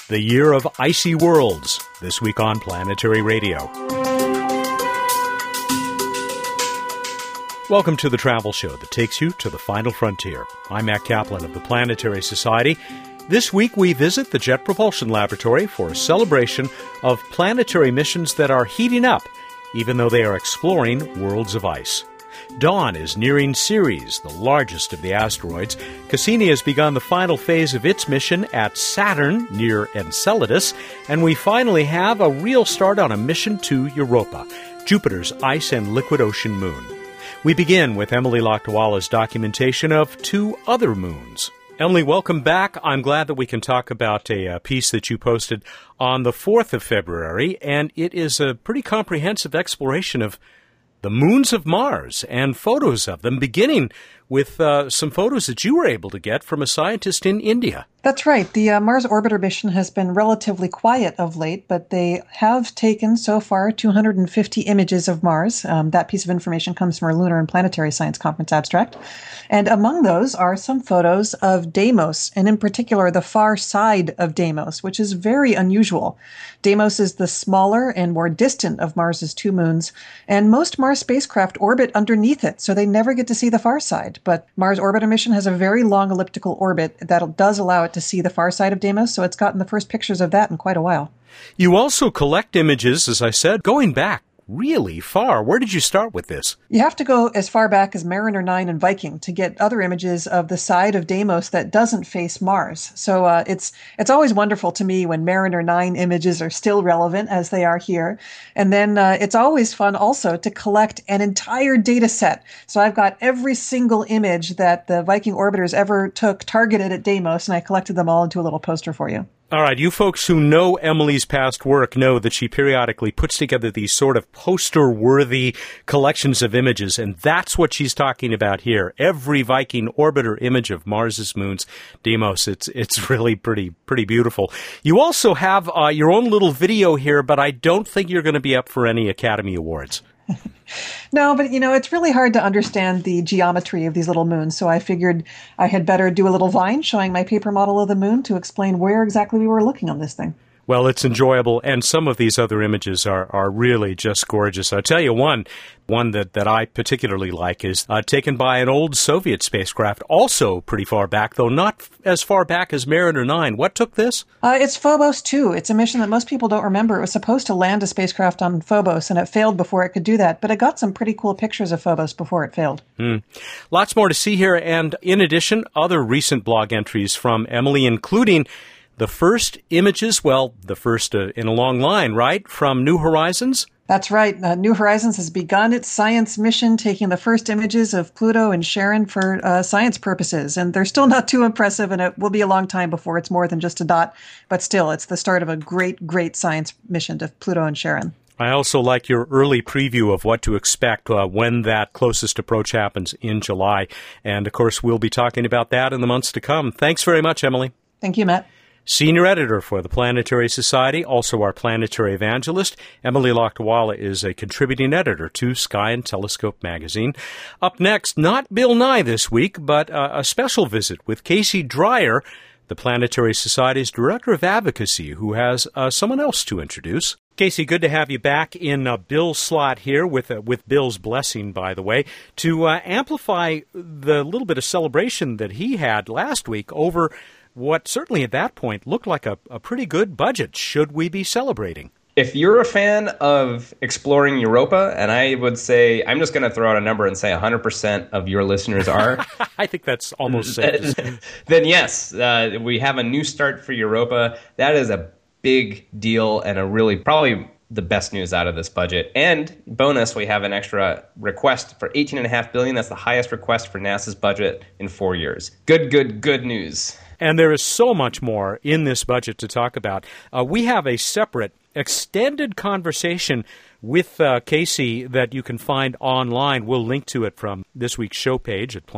the year of icy worlds, this week on Planetary Radio. Welcome to the travel show that takes you to the final frontier. I'm Matt Kaplan of the Planetary Society. This week we visit the Jet Propulsion Laboratory for a celebration of planetary missions that are heating up, even though they are exploring worlds of ice. Dawn is nearing Ceres, the largest of the asteroids. Cassini has begun the final phase of its mission at Saturn, near Enceladus, and we finally have a real start on a mission to Europa, Jupiter's ice and liquid ocean moon. We begin with Emily Lakdawala's documentation of two other moons. Emily, welcome back. I'm glad that we can talk about a piece that you posted on the 4th of February, and it is a pretty comprehensive exploration of the moons of Mars and photos of them, beginning with some photos that you were able to get from a scientist in India. That's right. The Mars Orbiter mission has been relatively quiet of late, but they have taken so far 250 images of Mars. That piece of information comes from our Lunar and Planetary Science Conference abstract. And among those are some photos of Deimos, and in particular the far side of Deimos, which is very unusual. Deimos is the smaller and more distant of Mars's two moons, and most Mars spacecraft orbit underneath it, so they never get to see the far side. But Mars Orbiter mission has a very long elliptical orbit that does allow it to see the far side of Deimos, so it's gotten the first pictures of that in quite a while. You also collect images, as I said, going back really far. Where did you start with this? You have to go as far back as Mariner 9 and Viking to get other images of the side of Deimos that doesn't face Mars. So it's always wonderful to me when Mariner 9 images are still relevant as they are here. And then it's always fun also to collect an entire data set. So I've got every single image that the Viking orbiters ever took targeted at Deimos, and I collected them all into a little poster for you. All right, you folks who know Emily's past work know that she periodically puts together these sort of poster-worthy collections of images, and that's what she's talking about here. Every Viking orbiter image of Mars's moons, Deimos, it's really pretty beautiful. You also have your own little video here, but I don't think you're going to be up for any Academy Awards. No, but it's really hard to understand the geometry of these little moons, so I figured I had better do a little Vine showing my paper model of the moon to explain where exactly we were looking on this thing. Well, it's enjoyable, and some of these other images are really just gorgeous. I'll tell you one that I particularly like is taken by an old Soviet spacecraft, also pretty far back, though not as far back as Mariner 9. What took this? It's Phobos 2. It's a mission that most people don't remember. It was supposed to land a spacecraft on Phobos, and it failed before it could do that, but it got some pretty cool pictures of Phobos before it failed. Lots more to see here, and in addition, other recent blog entries from Emily, including the first images, the first in a long line, right, from New Horizons? That's right. New Horizons has begun its science mission, taking the first images of Pluto and Charon for science purposes. And they're still not too impressive, and it will be a long time before it's more than just a dot. But still, it's the start of a great science mission to Pluto and Charon. I also like your early preview of what to expect when that closest approach happens in July. And, of course, we'll be talking about that in the months to come. Thanks very much, Emily. Thank you, Matt. Senior editor for the Planetary Society, also our planetary evangelist, Emily Lakdawala is a contributing editor to Sky and Telescope magazine. Up next, not Bill Nye this week, but a special visit with Casey Dreyer, the Planetary Society's Director of Advocacy, who has someone else to introduce. Casey, good to have you back in Bill's slot here, with Bill's blessing, by the way, to amplify the little bit of celebration that he had last week over what certainly at that point looked like a pretty good budget. Should we be celebrating? If you're a fan of exploring Europa, and I would say, I'm just going to throw out a number and say 100% of your listeners are. I think that's almost safe. Then yes, we have a new start for Europa. That is a big deal and a really probably the best news out of this budget. And bonus, we have an extra request for $18.5 billion. That's the highest request for NASA's budget in 4 years. Good news. And there is so much more in this budget to talk about. We have a separate extended conversation with Casey that you can find online. We'll link to it from this week's show page at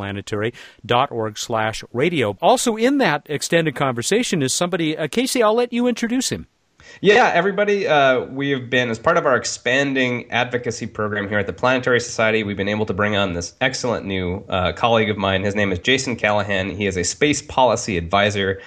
planetary.org/radio. Also in that extended conversation is somebody, Casey, I'll let you introduce him. Yeah, everybody, we have been, as part of our expanding advocacy program here at the Planetary Society, we've been able to bring on this excellent new colleague of mine. His name is Jason Callahan. He is a space policy advisor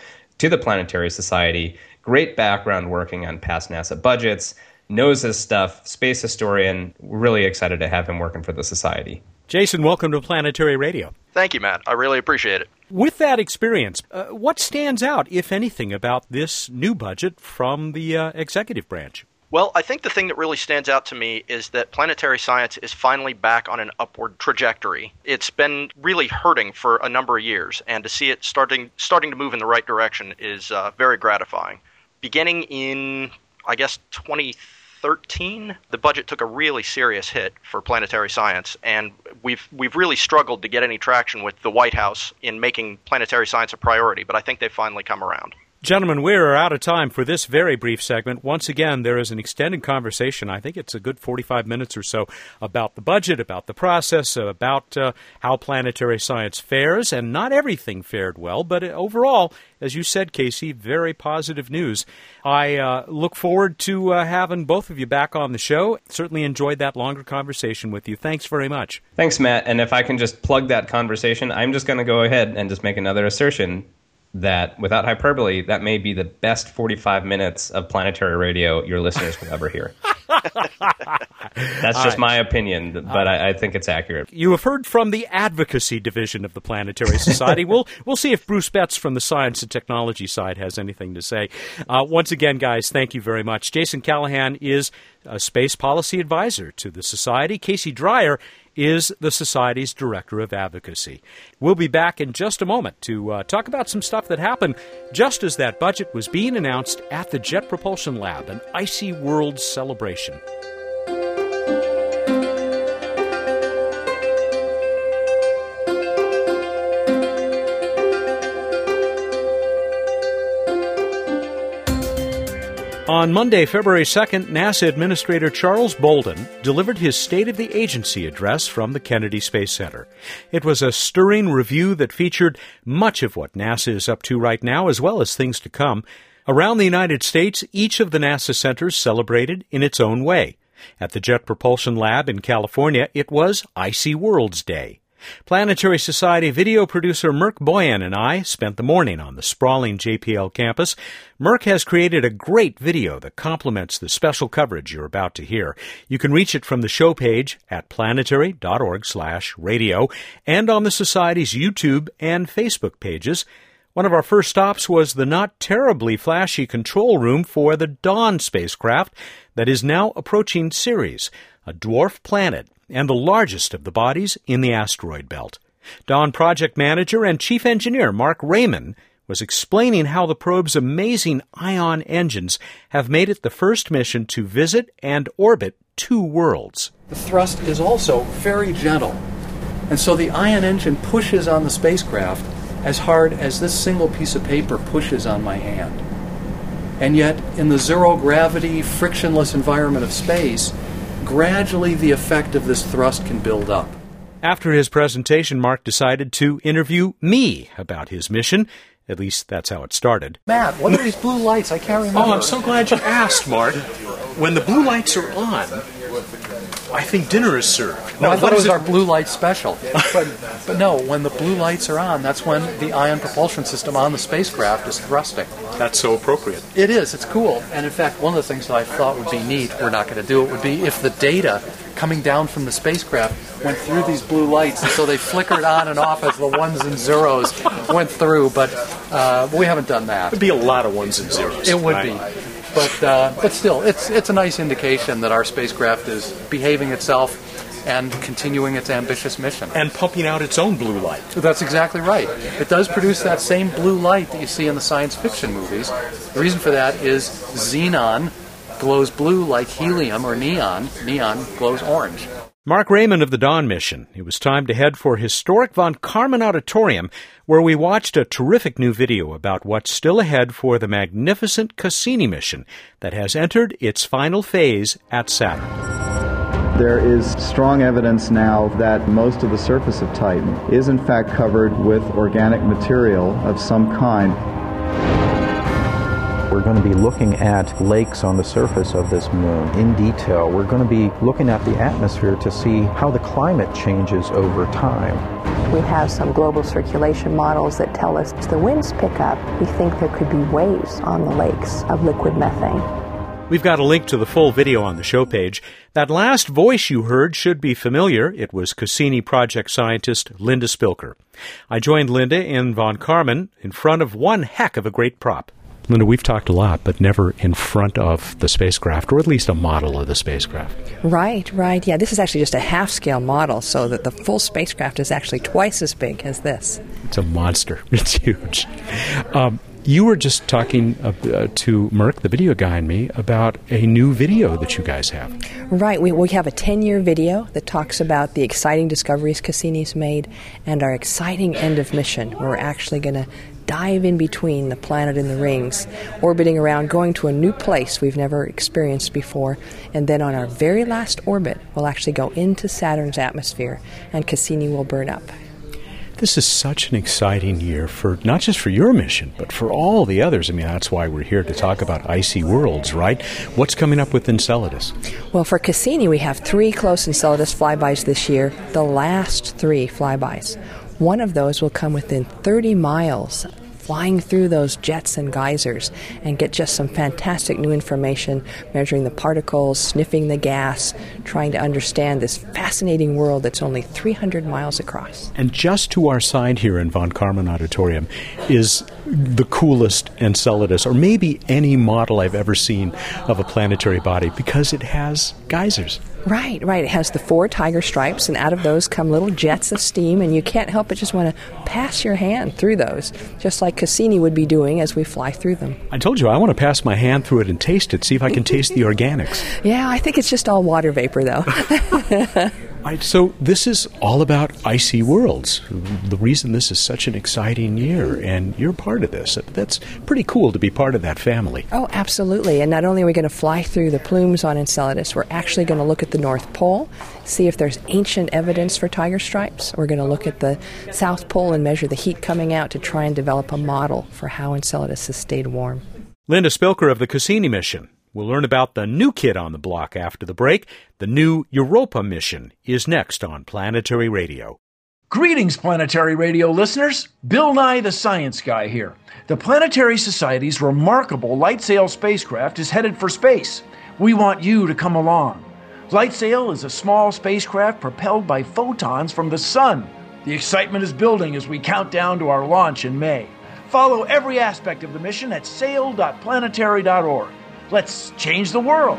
to the Planetary Society. Great background working on past NASA budgets, knows his stuff, space historian. We're really excited to have him working for the Society. Jason, welcome to Planetary Radio. Thank you, Matt. I really appreciate it. With that experience, what stands out, if anything, about this new budget from the executive branch? Well, I think the thing that really stands out to me is that planetary science is finally back on an upward trajectory. It's been really hurting for a number of years, and to see it starting to move in the right direction is very gratifying. Beginning in, I guess, 2013, the budget took a really serious hit for planetary science, and we've really struggled to get any traction with the White House in making planetary science a priority, but I think they've finally come around. Gentlemen, we are out of time for this very brief segment. Once again, there is an extended conversation, I think it's a good 45 minutes or so, about the budget, about the process, about how planetary science fares, and not everything fared well, but overall, as you said, Casey, very positive news. I look forward to having both of you back on the show. Certainly enjoyed that longer conversation with you. Thanks very much. Thanks, Matt. And if I can just plug that conversation, I'm just going to go ahead and just make another assertion that, without hyperbole, that may be the best 45 minutes of planetary radio your listeners will ever hear. That's just my opinion, but I think it's accurate. You have heard from the advocacy division of the Planetary Society. We'll see if Bruce Betts from the science and technology side has anything to say. Once again, guys, thank you very much. Jason Callahan is a space policy advisor to the Society. Casey Dreyer is the Society's Director of Advocacy. We'll be back in just a moment to talk about some stuff that happened just as that budget was being announced at the Jet Propulsion Lab, an Icy World celebration. On Monday, February 2nd, NASA Administrator Charles Bolden delivered his State of the Agency address from the Kennedy Space Center. It was a stirring review that featured much of what NASA is up to right now, as well as things to come. Around the United States, each of the NASA centers celebrated in its own way. At the Jet Propulsion Lab in California, it was Icy Worlds Day. Planetary Society video producer Merk Boyan and I spent the morning on the sprawling JPL campus. Merk has created a great video that complements the special coverage you're about to hear. You can reach it from the show page at planetary.org/radio and on the Society's YouTube and Facebook pages. One of our first stops was the not terribly flashy control room for the Dawn spacecraft that is now approaching Ceres, a dwarf planet and the largest of the bodies in the asteroid belt. Dawn project manager and chief engineer Mark Raymond was explaining how the probe's amazing ion engines have made it the first mission to visit and orbit 2 worlds. The thrust is also very gentle, and so the ion engine pushes on the spacecraft as hard as this single piece of paper pushes on my hand. And yet, in the zero-gravity, frictionless environment of space, gradually the effect of this thrust can build up. After his presentation, Mark decided to interview me about his mission. At least that's how it started. Matt, what are these blue lights? I can't remember. Oh, I'm so glad you asked, Mark. When the blue lights are on, I think dinner is served. No, I thought it was our blue light special. But no, when the blue lights are on, that's when the ion propulsion system on the spacecraft is thrusting. That's so appropriate. It is. It's cool. And in fact, one of the things that I thought would be neat, we're not going to do it, would be if the data coming down from the spacecraft went through these blue lights, and so they flickered on and off as the ones and zeros went through. But we haven't done that. There'd be a lot of ones and zeros. It would be. But still, it's a nice indication that our spacecraft is behaving itself and continuing its ambitious mission. And pumping out its own blue light. That's exactly right. It does produce that same blue light that you see in the science fiction movies. The reason for that is xenon glows blue like helium or neon. Neon glows orange. Mark Raymond of the Dawn mission. It was time to head for historic Von Karman Auditorium, where we watched a terrific new video about what's still ahead for the magnificent Cassini mission that has entered its final phase at Saturn. There is strong evidence now that most of the surface of Titan is in fact covered with organic material of some kind. We're We're going to be looking at lakes on the surface of this moon in detail. We're going to be looking at the atmosphere to see how the climate changes over time. We have some global circulation models that tell us as the winds pick up, we think there could be waves on the lakes of liquid methane. We've got a link to the full video on the show page. That last voice you heard should be familiar. It was Cassini project scientist Linda Spilker. I joined Linda in Von Karman in front of one heck of a great prop. Linda, we've talked a lot, but never in front of the spacecraft, or at least a model of the spacecraft. Right. Yeah, this is actually just a half-scale model, so that the full spacecraft is actually twice as big as this. It's a monster. It's huge. You were just talking to Merck, the video guy, and me, about a new video that you guys have. Right. We have a 10-year video that talks about the exciting discoveries Cassini's made and our exciting end of mission, where we're actually going to dive in between the planet and the rings, orbiting around, going to a new place we've never experienced before, and then on our very last orbit, we'll actually go into Saturn's atmosphere, and Cassini will burn up. This is such an exciting year for not just for your mission, but for all the others. I mean, that's why we're here to talk about icy worlds, right? What's coming up with Enceladus? Well, for Cassini, we have 3 close Enceladus flybys this year, the last 3 flybys. One of those will come within 30 miles, flying through those jets and geysers, and get just some fantastic new information, measuring the particles, sniffing the gas, trying to understand this fascinating world that's only 300 miles across. And just to our side here in Von Karman Auditorium is the coolest Enceladus, or maybe any model I've ever seen of a planetary body, because it has geysers. Right. It has the 4 tiger stripes, and out of those come little jets of steam, and you can't help but just want to pass your hand through those, just like Cassini would be doing as we fly through them. I told you, I want to pass my hand through it and taste it, see if I can taste the organics. Yeah, I think it's just all water vapor, though. So this is all about icy worlds. The reason this is such an exciting year, and you're part of this. That's pretty cool to be part of that family. Oh, absolutely. And not only are we going to fly through the plumes on Enceladus, we're actually going to look at the North Pole, see if there's ancient evidence for tiger stripes. We're going to look at the South Pole and measure the heat coming out to try and develop a model for how Enceladus has stayed warm. Linda Spilker of the Cassini mission. We'll learn about the new kid on the block after the break. The new Europa mission is next on Planetary Radio. Greetings, Planetary Radio listeners. Bill Nye, the Science Guy here. The Planetary Society's remarkable LightSail spacecraft is headed for space. We want you to come along. LightSail is a small spacecraft propelled by photons from the sun. The excitement is building as we count down to our launch in May. Follow every aspect of the mission at sail.planetary.org. Let's change the world.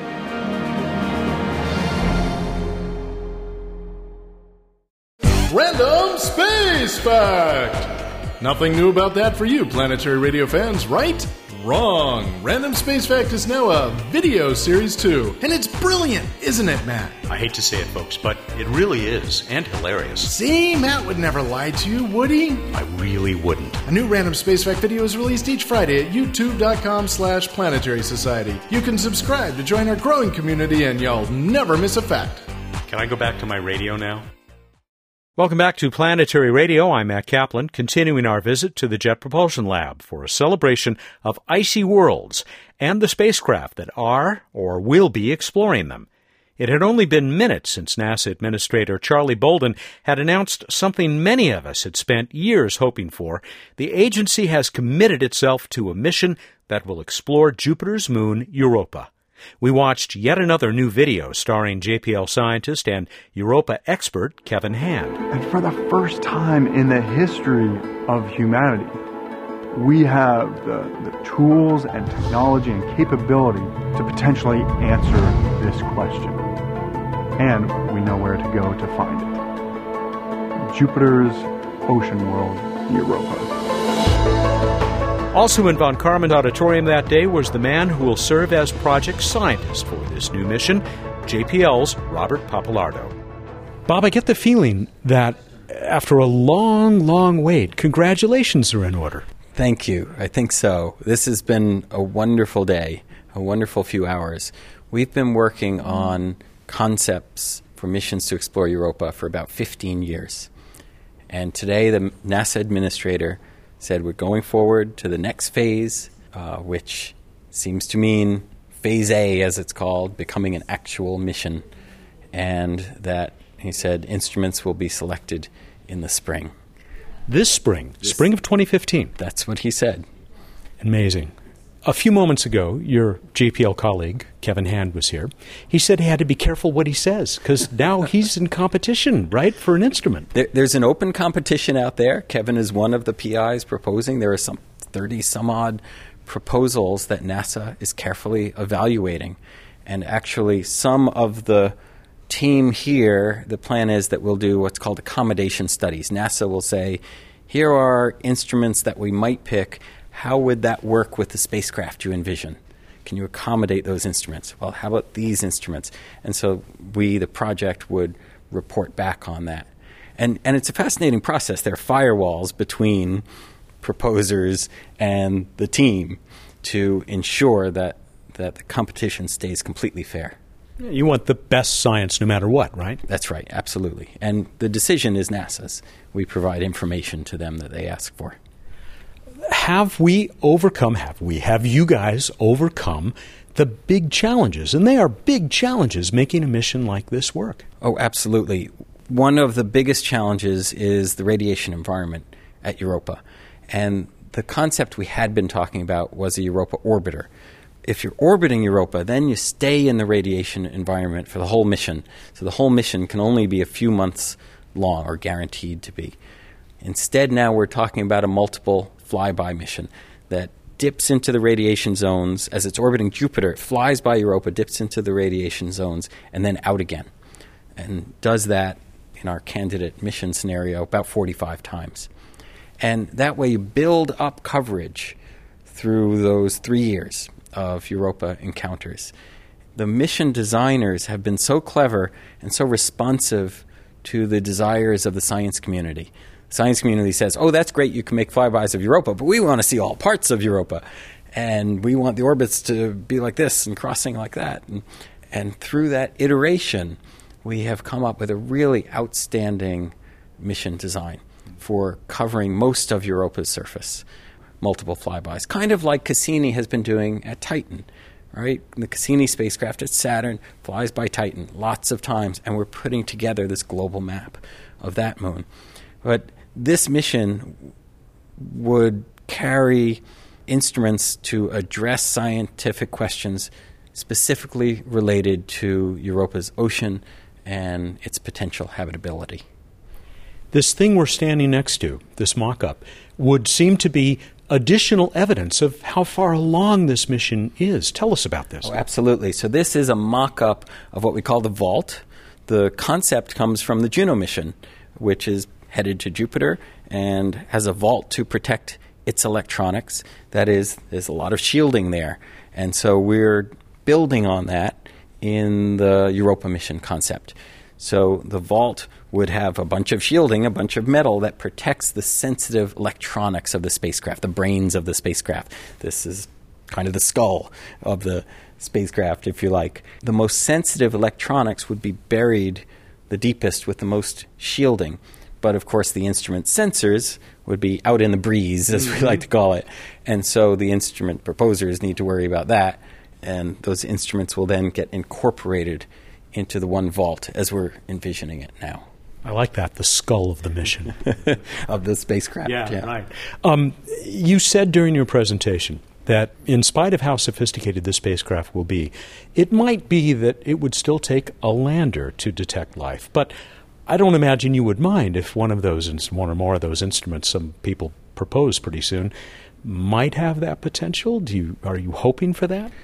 Random Space Fact! Nothing new about that for you, Planetary Radio fans, right? Wrong. Random Space Fact is now a video series too. And it's brilliant, isn't it, Matt? I hate to say it, folks, but it really is, and hilarious. See, Matt would never lie to you, would he? I really wouldn't. A new Random Space Fact video is released each Friday at youtube.com/Planetary Society. You can subscribe to join our growing community and you'll never miss a fact. Can I go back to my radio now? Welcome back to Planetary Radio. I'm Matt Kaplan, continuing our visit to the Jet Propulsion Lab for a celebration of icy worlds and the spacecraft that are or will be exploring them. It had only been minutes since NASA Administrator Charlie Bolden had announced something many of us had spent years hoping for. The agency has committed itself to a mission that will explore Jupiter's moon, Europa. We watched yet another new video starring JPL scientist and Europa expert Kevin Hand. And for the first time in the history of humanity, we have the tools and technology and capability to potentially answer this question. And we know where to go to find it. Jupiter's ocean world, Europa. Also in Von Karman Auditorium that day was the man who will serve as project scientist for this new mission, JPL's Robert Pappalardo. Bob, I get the feeling that after a long, long wait, congratulations are in order. Thank you. I think so. This has been a wonderful day, a wonderful few hours. We've been working on concepts for missions to explore Europa for about 15 years. And today the NASA administrator said we're going forward to the next phase which seems to mean Phase A, as it's called, becoming an actual mission. And that, he said, instruments will be selected in the spring. This spring of 2015. That's what he said. Amazing. A few moments ago, your JPL colleague, Kevin Hand, was here. He said he had to be careful what he says because now he's in competition, right, for an instrument. There's an open competition out there. Kevin is one of the PIs proposing. There are some 30-some-odd proposals that NASA is carefully evaluating. And actually, some of the team here, the plan is that we'll do what's called accommodation studies. NASA will say, here are instruments that we might pick. How would that work with the spacecraft you envision? Can you accommodate those instruments? Well, how about these instruments? And so we, the project, would report back on that. And it's a fascinating process. There are firewalls between proposers and the team to ensure that the competition stays completely fair. You want the best science no matter what, right? That's right, absolutely. And the decision is NASA's. We provide information to them that they ask for. Have you guys overcome the big challenges? And they are big challenges making a mission like this work. Oh, absolutely. One of the biggest challenges is the radiation environment at Europa. And the concept we had been talking about was a Europa orbiter. If you're orbiting Europa, then you stay in the radiation environment for the whole mission. So the whole mission can only be a few months long, or guaranteed to be. Instead, now we're talking about a multiple flyby mission that dips into the radiation zones. As it's orbiting Jupiter, it flies by Europa, dips into the radiation zones, and then out again. And does that, in our candidate mission scenario, about 45 times. And that way you build up coverage through those 3 years of Europa encounters. The mission designers have been so clever and so responsive to the desires of the science community. The science community says, oh, that's great, you can make flybys of Europa, but we want to see all parts of Europa. And we want the orbits to be like this and crossing like that. And through that iteration, we have come up with a really outstanding mission design for covering most of Europa's surface, multiple flybys, kind of like Cassini has been doing at Titan, right? The Cassini spacecraft at Saturn flies by Titan lots of times, and we're putting together this global map of that moon. But this mission would carry instruments to address scientific questions specifically related to Europa's ocean and its potential habitability. This thing we're standing next to, this mock-up, would seem to be additional evidence of how far along this mission is. Tell us about this. Oh, absolutely. So this is a mock-up of what we call the Vault. The concept comes from the Juno mission, which is headed to Jupiter and has a vault to protect its electronics. That is, there's a lot of shielding there. And so we're building on that in the Europa mission concept. So the vault would have a bunch of shielding, a bunch of metal that protects the sensitive electronics of the spacecraft, the brains of the spacecraft. This is kind of the skull of the spacecraft, if you like. The most sensitive electronics would be buried the deepest with the most shielding. But, of course, the instrument sensors would be out in the breeze, as we like to call it. And so the instrument proposers need to worry about that. And those instruments will then get incorporated into the one vault as we're envisioning it now. I like that, the skull of the mission. Of the spacecraft. Yeah. Right. You said during your presentation that in spite of how sophisticated this spacecraft will be, it might be that it would still take a lander to detect life. But I don't imagine you would mind if one or more of those instruments some people propose pretty soon might have that potential. Are you hoping for that?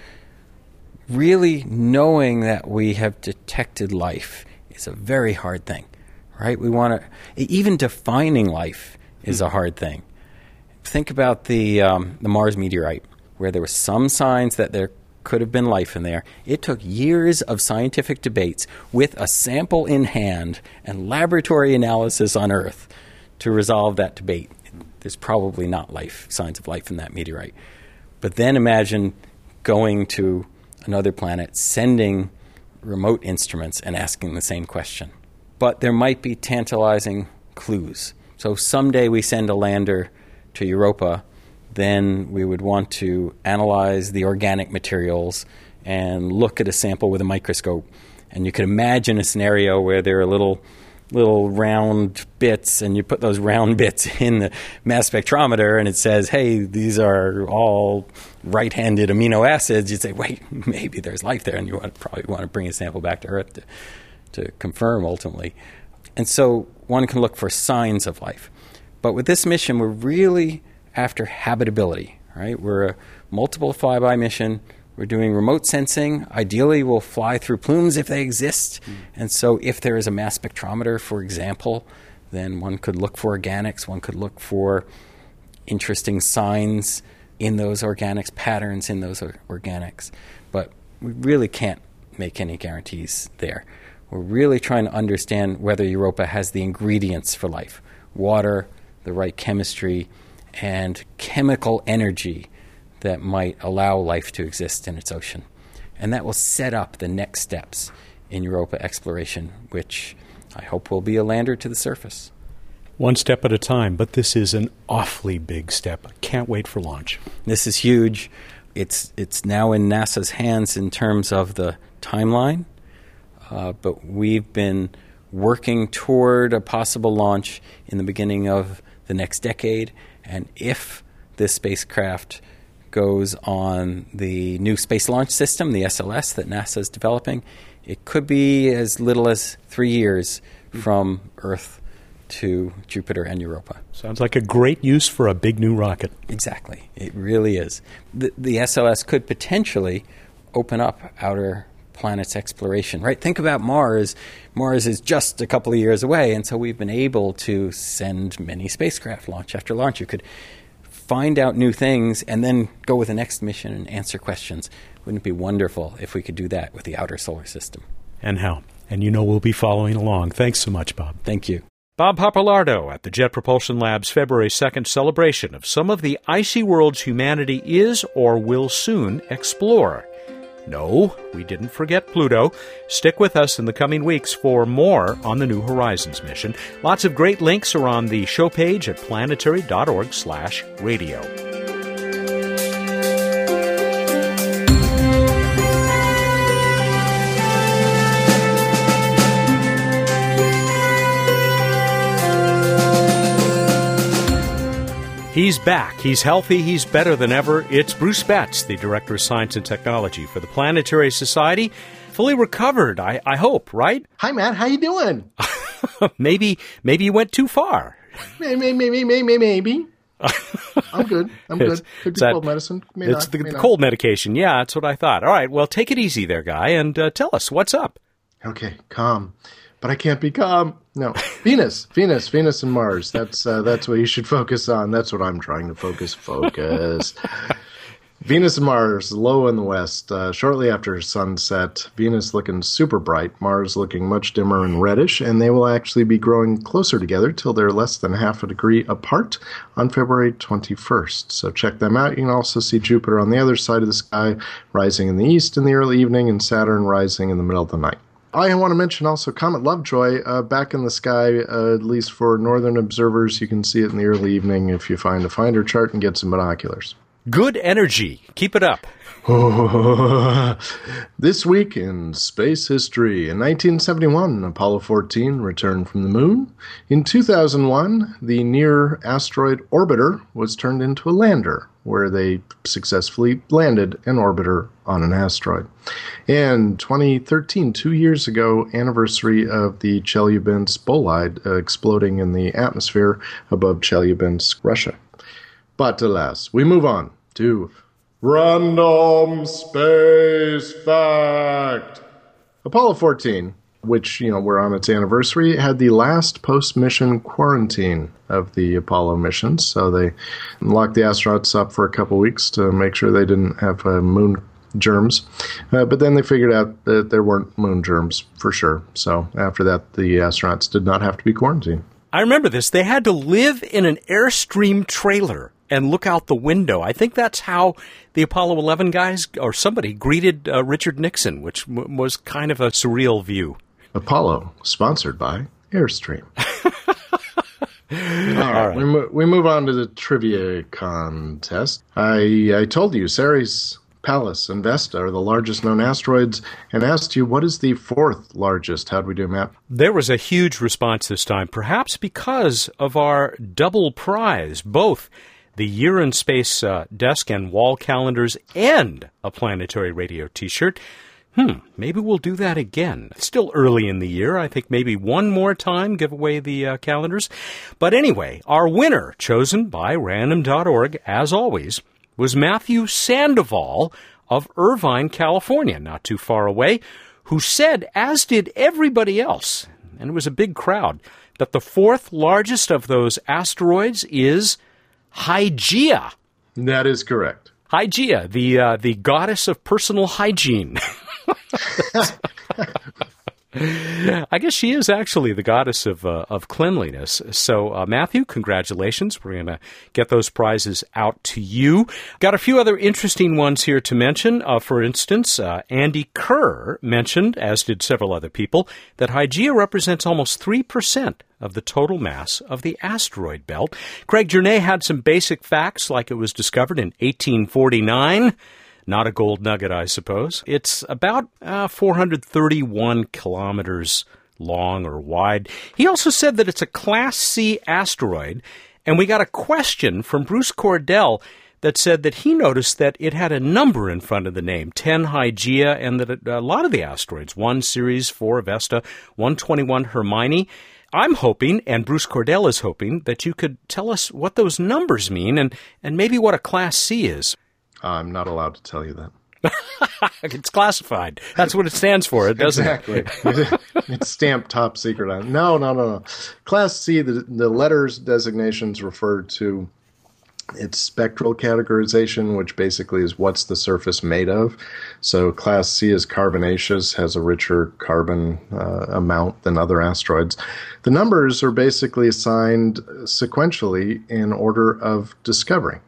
Really knowing that we have detected life is a very hard thing, right? We want to, even defining life is a hard thing. Think about the Mars meteorite, where there were some signs that there could have been life in there. It took years of scientific debates with a sample in hand and laboratory analysis on Earth to resolve that debate. There's probably not signs of life in that meteorite. But then imagine going to another planet, sending remote instruments and asking the same question. But there might be tantalizing clues. So someday we send a lander to Europa then we would want to analyze the organic materials and look at a sample with a microscope. And you could imagine a scenario where there are little round bits, and you put those round bits in the mass spectrometer, and it says, hey, these are all right-handed amino acids. You'd say, wait, maybe there's life there, and you probably want to bring a sample back to Earth to confirm ultimately. And so one can look for signs of life. But with this mission, we're really after habitability, right? We're a multiple flyby mission. We're doing remote sensing. Ideally, we'll fly through plumes if they exist. And so if there is a mass spectrometer, for example, then one could look for organics. One could look for interesting signs in those organics, patterns in those organics. But we really can't make any guarantees there. We're really trying to understand whether Europa has the ingredients for life: water, the right chemistry, and chemical energy that might allow life to exist in its ocean. And that will set up the next steps in Europa exploration, which I hope will be a lander to the surface. One step at a time, but this is an awfully big step. Can't wait for launch. This is huge. It's now in NASA's hands in terms of the timeline, but we've been working toward a possible launch in the beginning of the next decade. And if this spacecraft goes on the new Space Launch System, the SLS, that NASA is developing, it could be as little as 3 years from Earth to Jupiter and Europa. Sounds like a great use for a big new rocket. Exactly. It really is. The SLS could potentially open up outer planets exploration, right? Think about Mars. Mars is just a couple of years away, and so we've been able to send many spacecraft launch after launch. You could find out new things and then go with the next mission and answer questions. Wouldn't it be wonderful if we could do that with the outer solar system? And how? And we'll be following along. Thanks so much, Bob. Thank you. Bob Pappalardo at the Jet Propulsion Lab's February 2nd celebration of some of the icy worlds humanity is or will soon explore. No, we didn't forget Pluto. Stick with us in the coming weeks for more on the New Horizons mission. Lots of great links are on the show page at planetary.org/radio. He's back. He's healthy. He's better than ever. It's Bruce Betts, the Director of Science and Technology for the Planetary Society. Fully recovered, I hope, right? Hi, Matt. How you doing? Maybe you went too far. Maybe. I'm good. Could be cold medicine. It's the cold medication. Yeah, that's what I thought. All right, well, take it easy there, guy, and tell us, what's up? Okay, calm. But I can't be calm. No, Venus and Mars. That's what you should focus on. That's what I'm trying to focus. Venus and Mars, low in the west. Shortly after sunset, Venus looking super bright, Mars looking much dimmer and reddish, and they will actually be growing closer together till they're less than half a degree apart on February 21st. So check them out. You can also see Jupiter on the other side of the sky, rising in the east in the early evening, and Saturn rising in the middle of the night. I want to mention also Comet Lovejoy back in the sky, at least for northern observers. You can see it in the early evening if you find a finder chart and get some binoculars. Good energy. Keep it up. This week in space history. In 1971, Apollo 14 returned from the moon. In 2001, the Near Asteroid Orbiter was turned into a lander, where they successfully landed an orbiter on an asteroid. In 2013, 2 years ago, anniversary of the Chelyabinsk bolide exploding in the atmosphere above Chelyabinsk, Russia. But alas, we move on to Random Space Fact. Apollo 14, which, we're on its anniversary, had the last post-mission quarantine of the Apollo missions. So they locked the astronauts up for a couple weeks to make sure they didn't have moon germs. But then they figured out that there weren't moon germs for sure. So after that, the astronauts did not have to be quarantined. I remember this. They had to live in an Airstream trailer and look out the window. I think that's how the Apollo 11 guys, or somebody, greeted Richard Nixon, which was kind of a surreal view. Apollo, sponsored by Airstream. All right. We move on to the trivia contest. I told you Ceres, Pallas, and Vesta are the largest known asteroids, and asked you, what is the fourth largest? How'd we do, Matt? There was a huge response this time, perhaps because of our double prize, both the Year in Space desk and wall calendars and a Planetary Radio t-shirt. Maybe we'll do that again. It's still early in the year. I think maybe one more time give away the calendars. But anyway, our winner, chosen by random.org, as always, was Matthew Sandoval of Irvine, California, not too far away, who said, as did everybody else, and it was a big crowd, that the fourth largest of those asteroids is Hygeia. That is correct. Hygeia, the goddess of personal hygiene. I guess she is actually the goddess of cleanliness. So, Matthew, congratulations. We're going to get those prizes out to you. Got a few other interesting ones here to mention. For instance, Andy Kerr mentioned, as did several other people, that Hygeia represents almost 3% of the total mass of the asteroid belt. Craig Journay had some basic facts, like it was discovered in 1849. Not a gold nugget, I suppose. It's about 431 kilometers long or wide. He also said that it's a Class C asteroid, and we got a question from Bruce Cordell that said that he noticed that it had a number in front of the name, 10 Hygeia, and that a lot of the asteroids, 1 Ceres, 4 Vesta, 121 Hermione. I'm hoping, and Bruce Cordell is hoping, that you could tell us what those numbers mean and maybe what a Class C is. I'm not allowed to tell you that. It's classified. That's what it stands for, doesn't it? Exactly. It's stamped top secret on it. No. Class C, the letters designations refer to its spectral categorization, which basically is what's the surface made of. So Class C is carbonaceous, has a richer carbon amount than other asteroids. The numbers are basically assigned sequentially in order of discovery.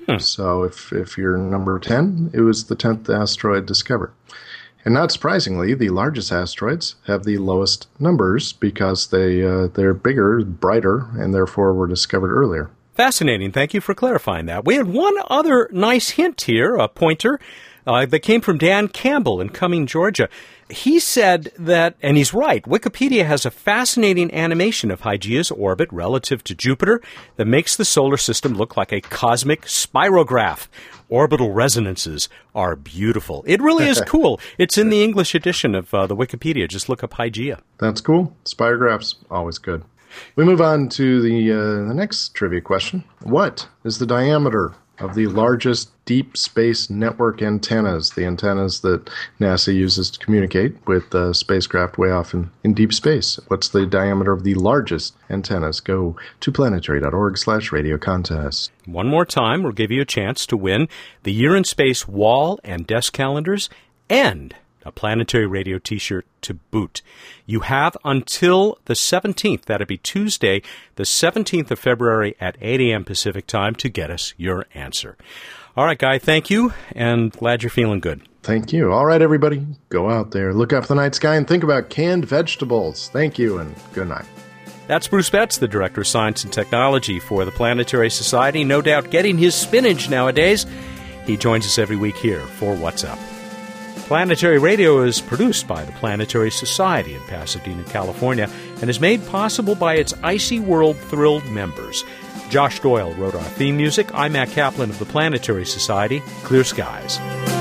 So if you're number 10, it was the 10th asteroid discovered. And not surprisingly, the largest asteroids have the lowest numbers because they're bigger, brighter, and therefore were discovered earlier. Fascinating. Thank you for clarifying that. We had one other nice hint here, a pointer, that came from Dan Campbell in Cumming, Georgia. He said that, and he's right, Wikipedia has a fascinating animation of Hygeia's orbit relative to Jupiter that makes the solar system look like a cosmic spirograph. Orbital resonances are beautiful. It really is cool. It's in the English edition of the Wikipedia. Just look up Hygeia. That's cool. Spirographs, always good. We move on to the next trivia question. What is the diameter of the largest deep space network antennas, the antennas that NASA uses to communicate with spacecraft way off in deep space? What's the diameter of the largest antennas? Go to planetary.org/radio contest. One more time, we'll give you a chance to win the Year in Space wall and desk calendars and a Planetary Radio t-shirt to boot. You have until the 17th, that'd be Tuesday, the 17th of February at 8 a.m. Pacific time to get us your answer. All right, Guy, thank you, and glad you're feeling good. Thank you. All right, everybody, go out there, look up the night sky, and think about canned vegetables. Thank you, and good night. That's Bruce Betts, the Director of Science and Technology for the Planetary Society, no doubt getting his spinach nowadays. He joins us every week here for What's Up. Planetary Radio is produced by the Planetary Society in Pasadena, California, and is made possible by its Icy World Thrilled members. Josh Doyle wrote our theme music. I'm Matt Kaplan of the Planetary Society. Clear skies.